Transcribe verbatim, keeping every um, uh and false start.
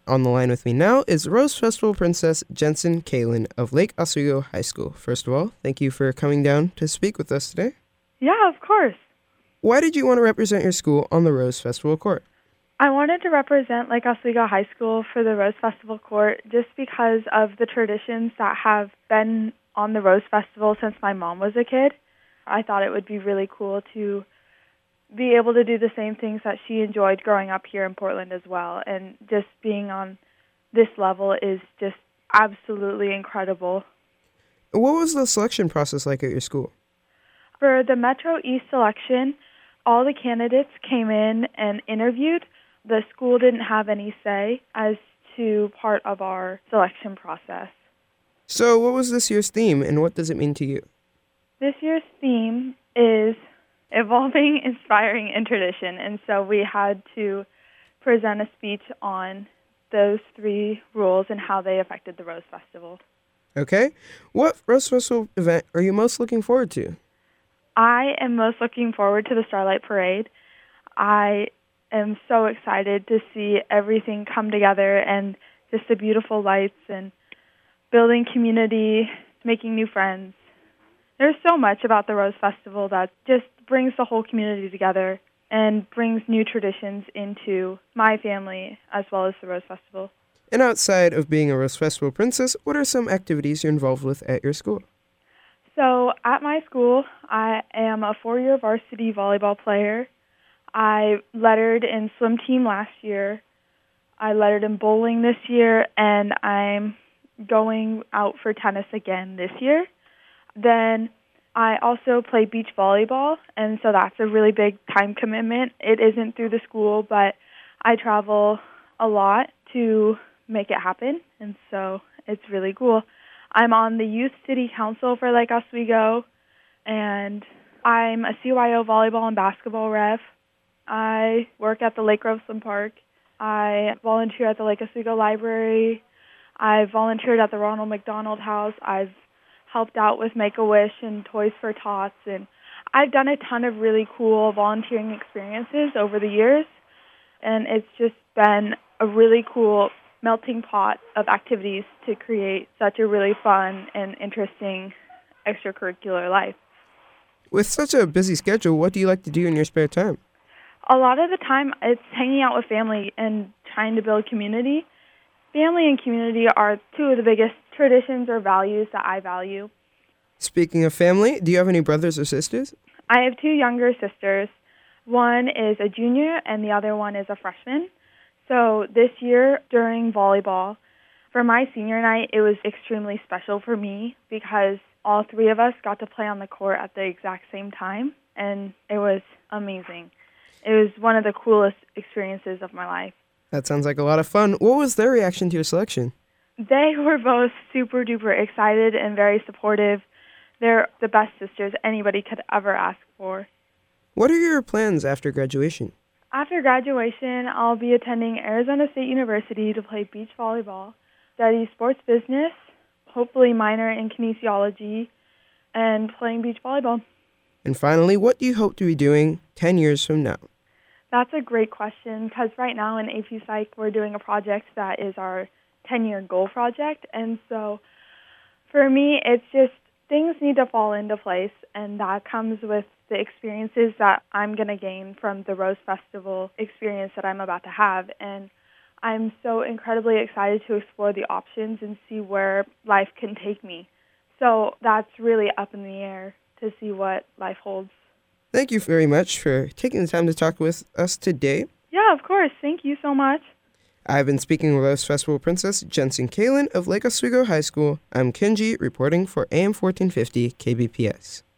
On the line with me now is Rose Festival Princess Jensen Kalen of Lake Oswego High School. First of all, thank you for coming down to speak with us today. Yeah, of course. Why did you want to represent your school on the Rose Festival Court? I wanted to represent Lake Oswego High School for the Rose Festival Court just because of the traditions that have been on the Rose Festival since my mom was a kid. I thought it would be really cool to be able to do the same things that she enjoyed growing up here in Portland as well. And just being on this level is just absolutely incredible. What was the selection process like at your school? For the Metro East selection, all the candidates came in and interviewed. The school didn't have any say as to part of our selection process. So what was this year's theme, and what does it mean to you? This year's theme is Evolving, Inspiring, and Tradition, and so we had to present a speech on those three rules and how they affected the Rose Festival. Okay. What Rose Festival event are you most looking forward to? I am most looking forward to the Starlight Parade. I am so excited to see everything come together and just the beautiful lights and building community, making new friends. There's so much about the Rose Festival that just brings the whole community together and brings new traditions into my family as well as the Rose Festival. And outside of being a Rose Festival princess, what are some activities you're involved with at your school? So at my school, I am a four-year varsity volleyball player. I lettered in swim team last year. I lettered in bowling this year, and I'm going out for tennis again this year. Then I also play beach volleyball, and so that's a really big time commitment. It isn't through the school, but I travel a lot to make it happen, and so it's really cool. I'm on the Youth City Council for Lake Oswego, and I'm a C Y O volleyball and basketball ref. I work at the Lake Grove Swim Park. I volunteer at the Lake Oswego Library. I volunteered at the Ronald McDonald House. I've helped out with Make-A-Wish and Toys for Tots, and I've done a ton of really cool volunteering experiences over the years, and it's just been a really cool melting pot of activities to create such a really fun and interesting extracurricular life. With such a busy schedule, what do you like to do in your spare time? A lot of the time, it's hanging out with family and trying to build community. Family and community are two of the biggest traditions or values that I value. Speaking of family, do you have any brothers or sisters? I have two younger sisters. One is a junior and the other one is a freshman. So this year during volleyball, for my senior night, it was extremely special for me because all three of us got to play on the court at the exact same time, and it was amazing. It was one of the coolest experiences of my life. That sounds like a lot of fun. What was their reaction to your selection? They were both super duper excited and very supportive. They're the best sisters anybody could ever ask for. What are your plans after graduation? After graduation, I'll be attending Arizona State University to play beach volleyball, study sports business, hopefully minor in kinesiology, and playing beach volleyball. And finally, what do you hope to be doing ten years from now? That's a great question because right now in A P Psych, we're doing a project that is our ten-year goal project. And so for me, it's just things need to fall into place, and that comes with the experiences that I'm going to gain from the Rose Festival experience that I'm about to have. And I'm so incredibly excited to explore the options and see where life can take me. So that's really up in the air to see what life holds. Thank you very much for taking the time to talk with us today. Yeah, of course. Thank you so much. I've been speaking with Rose Festival Princess Jensen Kalen of Lake Oswego High School. I'm Kenji, reporting for A M fourteen fifty K B P S.